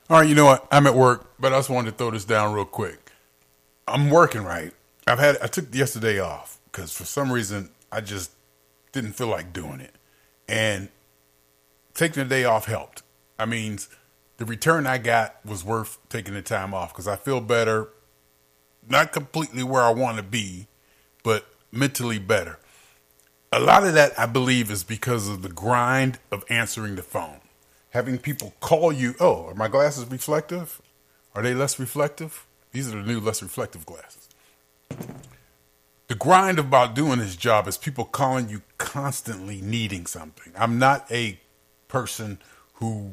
All right, you know what? I'm at work, but I just wanted to throw this down real quick. I'm working right. I took yesterday off because for some reason I just didn't feel like doing it, and taking the day off helped. I mean, the return I got was worth taking the time off because I feel better. Not completely where I want to be, but mentally better. A lot of that, I believe, is because of the grind of answering the phone. Having people call you, oh, are my glasses reflective? Are they less reflective? These are the new less reflective glasses. The grind about doing this job is people calling you constantly needing something. I'm not a person who,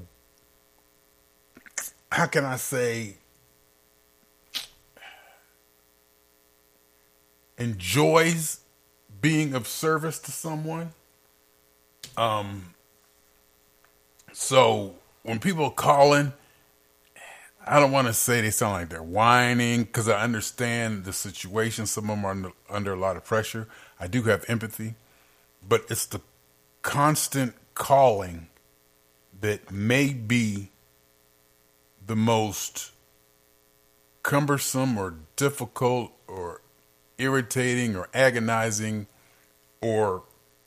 how can I say, enjoys being of service to someone. So when people call in, I don't want to say they sound like they're whining because I understand the situation. Some of them are under a lot of pressure. I do have empathy, but it's the constant calling that may be the most cumbersome or difficult or irritating or agonizing or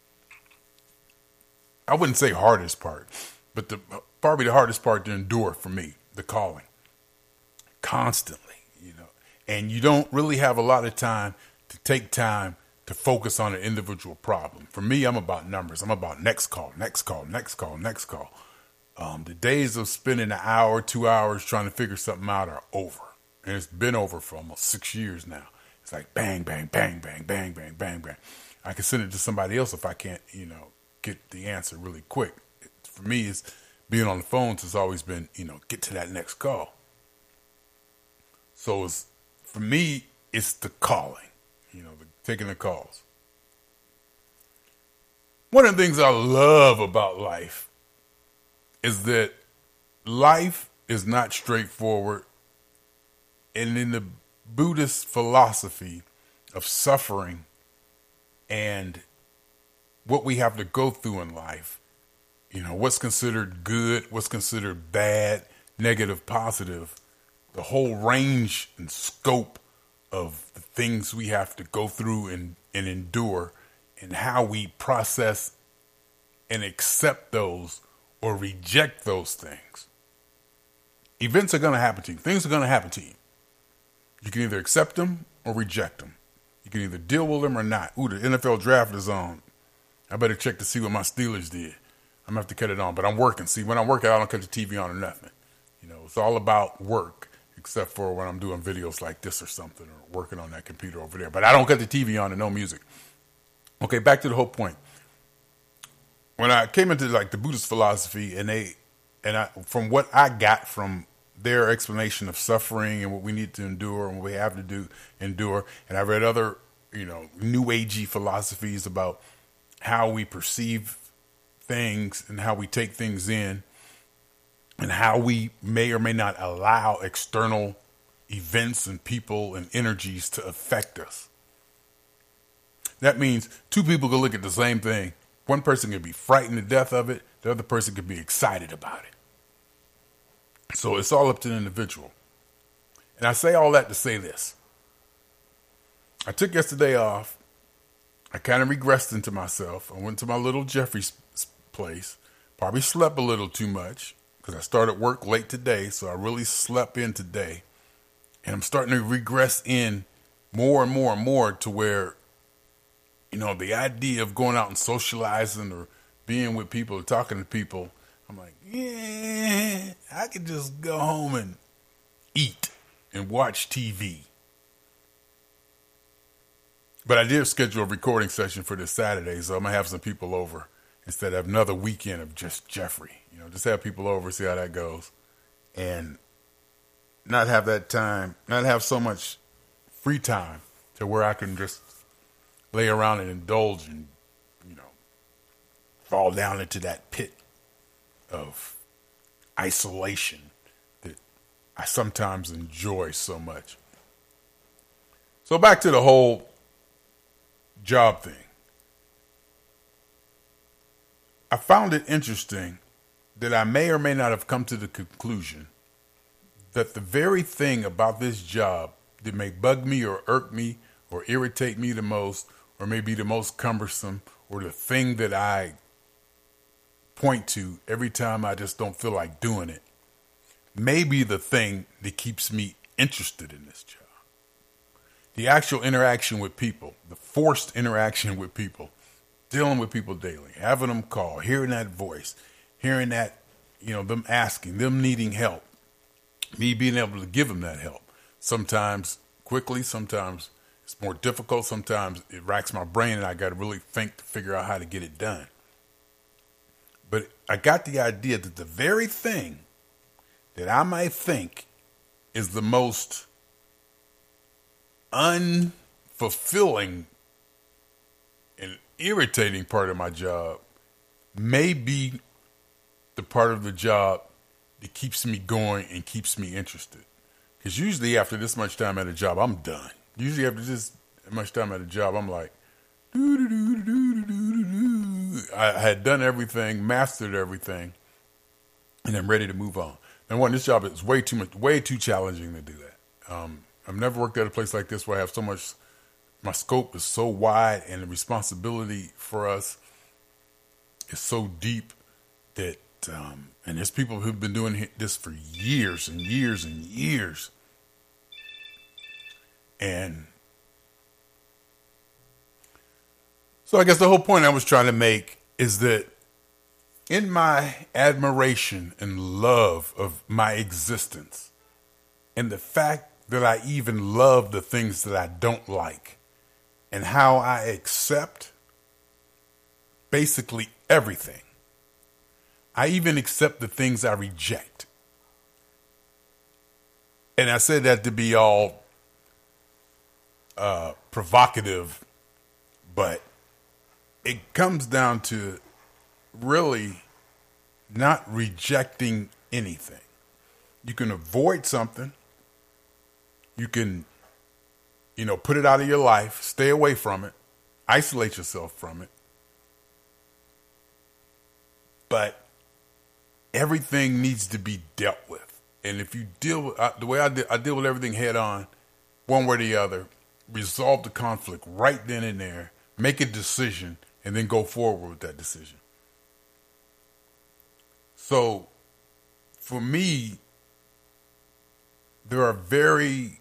I wouldn't say hardest part, but probably the hardest part to endure for me, the calling. Constantly. And you don't really have a lot of time to take time to focus on an individual problem. For me, I'm about numbers. I'm about next call, next call, next call, next call. The days of spending an hour, 2 hours trying to figure something out are over. And it's been over for almost 6 years now. It's like bang, bang, bang, bang, bang, bang, bang, bang. I can send it to somebody else if I can't, get the answer really quick. For me, it's being on the phones has always been, get to that next call. So for me, it's the calling, taking the calls. One of the things I love about life is that life is not straightforward. And in the Buddhist philosophy of suffering and what we have to go through in life, what's considered good, what's considered bad, negative, positive, the whole range and scope of the things we have to go through and endure and how we process and accept those or reject those things. Events are going to happen to you. Things are going to happen to you. You can either accept them or reject them. You can either deal with them or not. Ooh, the NFL draft is on. I better check to see what my Steelers did. I'm going to have to cut it on. But I'm working. See, when I'm working, I don't cut the TV on or nothing. It's all about work, except for when I'm doing videos like this or something or working on that computer over there. But I don't cut the TV on and no music. Okay, back to the whole point. When I came into the Buddhist philosophy from what I got from their explanation of suffering and what we need to endure and what we have to endure, and I read other, new agey philosophies about how we perceive things and how we take things in and how we may or may not allow external events and people and energies to affect us. That means two people can look at the same thing. One person can be frightened to death of it. The other person can be excited about it. So it's all up to the individual. And I say all that to say this. I took yesterday off. I kind of regressed into myself. I went to my little Jeffrey's place. Probably slept a little too much because I started work late today. So I really slept in today. And I'm starting to regress in more and more and more to where, the idea of going out and socializing or being with people or talking to people, I'm like, yeah, I could just go home and eat and watch TV. But I did schedule a recording session for this Saturday, so I'm going to have some people over instead of another weekend of just Jeffrey. Just have people over, see how that goes. And not have that time, not have so much free time to where I can just lay around and indulge and, fall down into that pit of isolation that I sometimes enjoy so much. So back to the whole job thing. I found it interesting that I may or may not have come to the conclusion that the very thing about this job that may bug me or irk me or irritate me the most or may be the most cumbersome or the thing that I point to every time I just don't feel like doing it may be the thing that keeps me interested in this job. The actual interaction with people, the forced interaction with people, dealing with people daily, having them call, hearing that voice, hearing that, them asking, them needing help, me being able to give them that help. Sometimes quickly, sometimes it's more difficult, sometimes it racks my brain and I got to really think to figure out how to get it done. But I got the idea that the very thing that I might think is the most unfulfilling and irritating part of my job may be the part of the job that keeps me going and keeps me interested. Because usually after this much time at a job, I'm done. Usually after this much time at a job, I'm like, I had done everything, mastered everything, and I'm ready to move on. And one, this job is way too challenging to do that. I've never worked at a place like this where I have so much, my scope is so wide and the responsibility for us is so deep that, and there's people who've been doing this for years and years and years. And so I guess the whole point I was trying to make is that in my admiration and love of my existence and the fact that I even love the things that I don't like and how I accept basically everything. I even accept the things I reject. And I said that to be all provocative, but it comes down to really not rejecting anything. You can avoid something. You can, put it out of your life, stay away from it, isolate yourself from it. But everything needs to be dealt with. And if you deal with, the way I deal with everything head on, one way or the other, resolve the conflict right then and there, make a decision, and then go forward with that decision. So, for me, there are very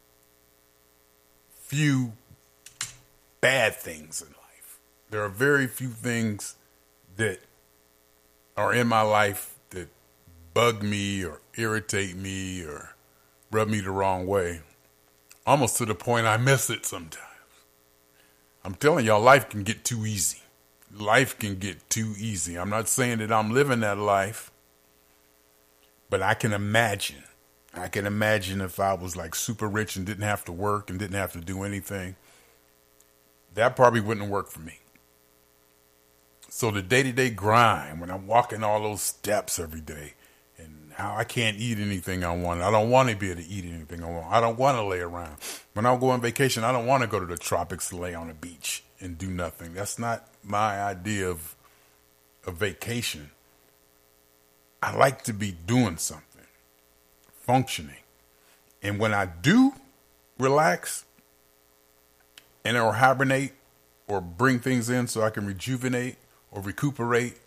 few bad things in life. There are very few things that are in my life that bug me or irritate me or rub me the wrong way. Almost to the point I miss it sometimes. I'm telling y'all, life can get too easy. Life can get too easy. I'm not saying that I'm living that life, but I can imagine. I can imagine if I was like super rich and didn't have to work and didn't have to do anything. That probably wouldn't work for me. So the day-to-day grind, when I'm walking all those steps every day, and how I can't eat anything I want. I don't want to be able to eat anything I want. I don't want to lay around. When I go on vacation, I don't want to go to the tropics to lay on the beach and do nothing. That's not my idea of a vacation. I like to be doing something, functioning. And when I do relax and or hibernate or bring things in so I can rejuvenate or recuperate,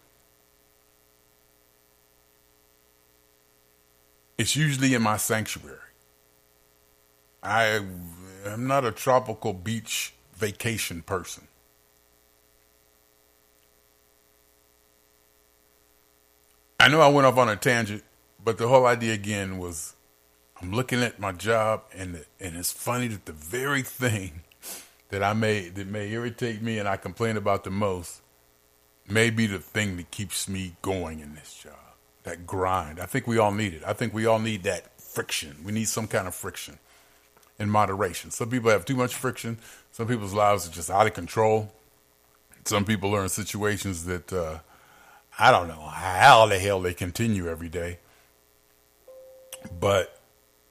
it's usually in my sanctuary. I am not a tropical beach vacation person. I know I went off on a tangent, but the whole idea again was I'm looking at my job and it's funny that the very thing that may irritate me and I complain about the most may be the thing that keeps me going in this job. That grind. I think we all need it. I think we all need that friction. We need some kind of friction in moderation. Some people have too much friction. Some people's lives are just out of control. Some people are in situations that I don't know how the hell they continue every day. But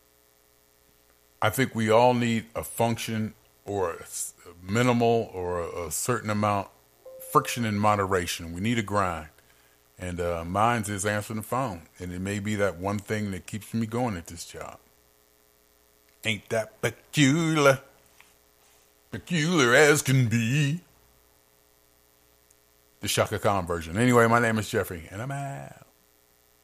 I think we all need a function or a minimal or a certain amount friction in moderation. We need a grind. And mine's is answering the phone. And it may be that one thing that keeps me going at this job. Ain't that peculiar? Peculiar as can be. The Shaka Khan version. Anyway, my name is Jeffrey, and I'm out.